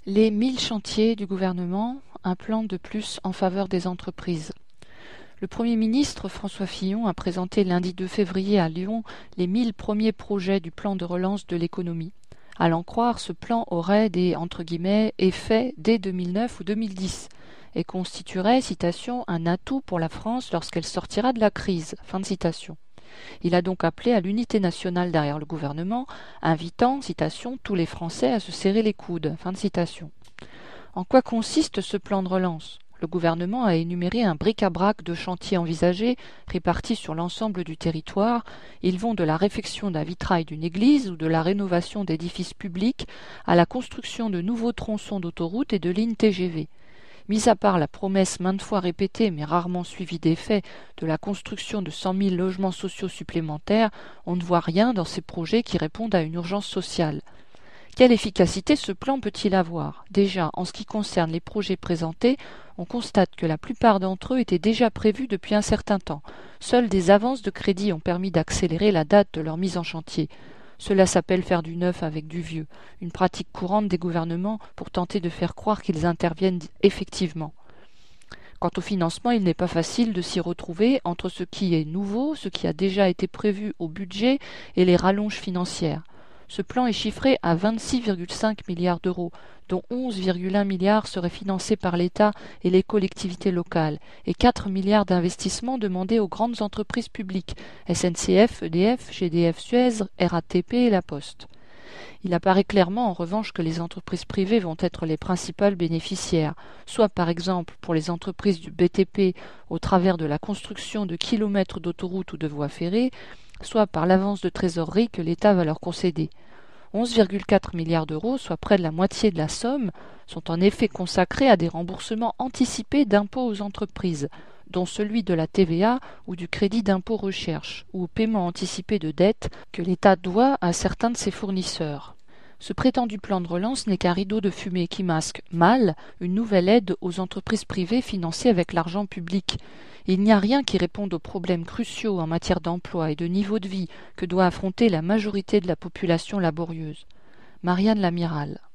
Les 1000 chantiers du gouvernement, un plan de plus en faveur des entreprises. Le Premier ministre François Fillon a présenté lundi 2 février à Lyon les 1000 premiers projets du plan de relance de l'économie. À l'en croire, ce plan aurait des « effets » dès 2009 ou 2010 et constituerait, citation, un atout pour la France lorsqu'elle sortira de la crise. Fin de citation. Il a donc appelé à l'unité nationale derrière le gouvernement, invitant, citation, tous les Français à se serrer les coudes. Fin de citation. En quoi consiste ce plan de relance ? Le gouvernement a énuméré un bric-à-brac de chantiers envisagés, répartis sur l'ensemble du territoire. Ils vont de la réfection d'un vitrail d'une église ou de la rénovation d'édifices publics à la construction de nouveaux tronçons d'autoroutes et de lignes TGV. Mis à part la promesse maintes fois répétée mais rarement suivie d'effet de la construction de 100 000 logements sociaux supplémentaires, on ne voit rien dans ces projets qui répondent à une urgence sociale. Quelle efficacité ce plan peut-il avoir ? Déjà, en ce qui concerne les projets présentés, on constate que la plupart d'entre eux étaient déjà prévus depuis un certain temps. Seules des avances de crédit ont permis d'accélérer la date de leur mise en chantier. Cela s'appelle faire du neuf avec du vieux, une pratique courante des gouvernements pour tenter de faire croire qu'ils interviennent effectivement. Quant au financement, il n'est pas facile de s'y retrouver entre ce qui est nouveau, ce qui a déjà été prévu au budget et les rallonges financières. Ce plan est chiffré à 26,5 milliards d'euros, dont 11,1 milliards seraient financés par l'État et les collectivités locales, et 4 milliards d'investissements demandés aux grandes entreprises publiques, SNCF, EDF, GDF Suez, RATP et La Poste. Il apparaît clairement en revanche que les entreprises privées vont être les principales bénéficiaires, soit par exemple pour les entreprises du BTP au travers de la construction de kilomètres d'autoroutes ou de voies ferrées, soit par l'avance de trésorerie que l'État va leur concéder. 11,4 milliards d'euros, soit près de la moitié de la somme, sont en effet consacrés à des remboursements anticipés d'impôts aux entreprises, dont celui de la TVA ou du crédit d'impôt recherche, ou au paiement anticipé de dettes que l'État doit à certains de ses fournisseurs. Ce prétendu plan de relance n'est qu'un rideau de fumée qui masque mal une nouvelle aide aux entreprises privées financée avec l'argent public. Il n'y a rien qui réponde aux problèmes cruciaux en matière d'emploi et de niveau de vie que doit affronter la majorité de la population laborieuse. Marianne Lamiral.